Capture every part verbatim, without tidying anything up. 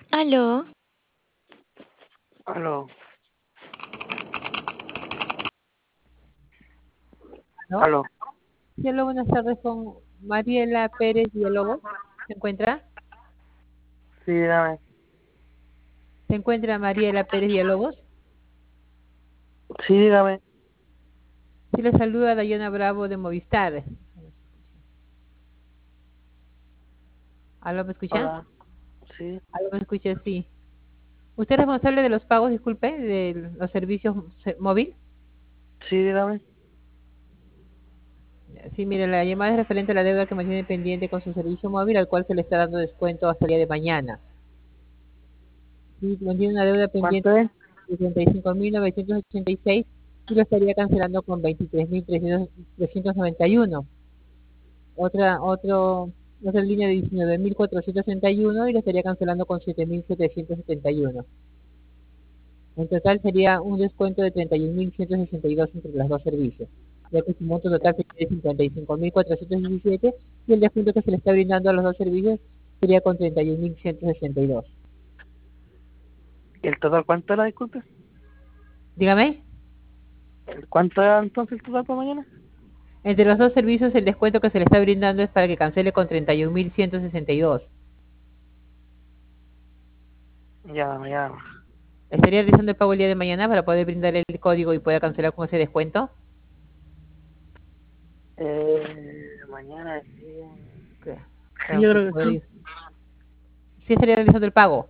Aló, Aló, ¿No? aló. Sí, hola, buenas tardes con Mariela Pérez Villalobos. ¿Se encuentra? Sí, dígame. ¿Se encuentra Mariela Pérez Villalobos? Sí, dígame. Sí, le saluda Dayana Bravo de Movistar. ¿Aló, me escucha? Hola. Sí, ¿Aló, me escucha? Sí. ¿Usted es responsable de los pagos, disculpe, de los servicios se- móvil? sí, dígame. Sí, mire, la llamada es referente a la deuda que mantiene pendiente con su servicio móvil, al cual se le está dando descuento hasta el día de mañana. Sí, mantiene una deuda pendiente ¿Cuánto es? de treinta y cinco mil novecientos ochenta y seis y lo estaría cancelando con veintitrés mil trescientos noventa y uno. Otra, otro, otra línea de diecinueve mil cuatrocientos sesenta y uno y lo estaría cancelando con siete mil setecientos setenta y uno. En total sería un descuento de treinta y un mil ciento sesenta y dos entre los dos servicios, ya que su monto total sería de cincuenta y cinco mil cuatrocientos diecisiete y el descuento que se le está brindando a los dos servicios sería con treinta y un mil ciento sesenta y dos. ¿Y el total cuánto era, disculpe? Dígame, ¿El ¿Cuánto era entonces el total para mañana? entre los dos servicios el descuento que se le está brindando es para que cancele con treinta y un mil ciento sesenta y dos. Ya, me llama. ¿Estaría realizando el pago el día de mañana para poder brindarle el código y pueda cancelar con ese descuento? Eh, mañana sí. Ok. Sí, Para yo que creo que poder- sí. Sí estaría realizando el pago.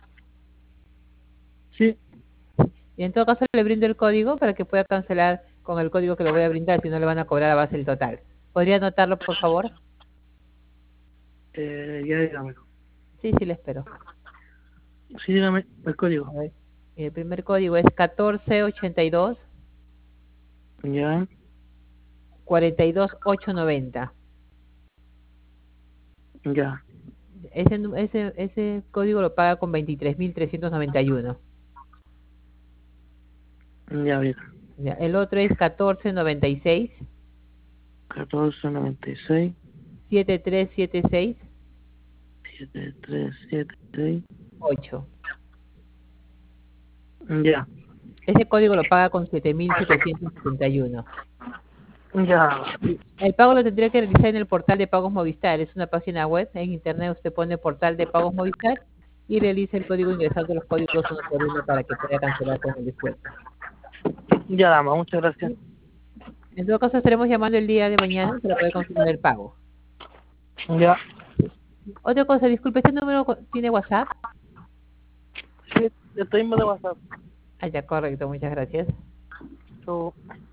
Sí. Y en todo caso le brindo el código para que pueda cancelar con el código que le voy a brindar, si no le van a cobrar a base del total. ¿Podría anotarlo, por favor? Eh, ya dígame. Sí, sí, le espero. Sí, dígame el A código. ver. El primer código es catorce ochenta y dos Ya, cuarenta y dos ocho noventa. ya, Ese, nu- ese, ese código lo paga con veintitrés mil trescientos noventa y uno. ya, mira. Ya, el otro es catorce noventa y seis catorce noventa y seis, setenta y tres setenta y seis siete tres siete seis. ocho. Ya, Ese código lo paga con siete mil setecientos setenta y uno. ya, Sí, el pago lo tendría que realizar en el portal de pagos Movistar. Es una página web. En internet usted pone portal de pagos Movistar y realiza el código ingresando los códigos uno por uno para que pueda cancelar con el descuento. ya, dama, muchas gracias. Sí. En todo caso, estaremos llamando el día de mañana para poder confirmar el pago. Ya, Otra cosa, disculpe, ¿este número co- tiene WhatsApp? sí, estoy mismo de WhatsApp. Ah, ya, correcto, muchas gracias. So,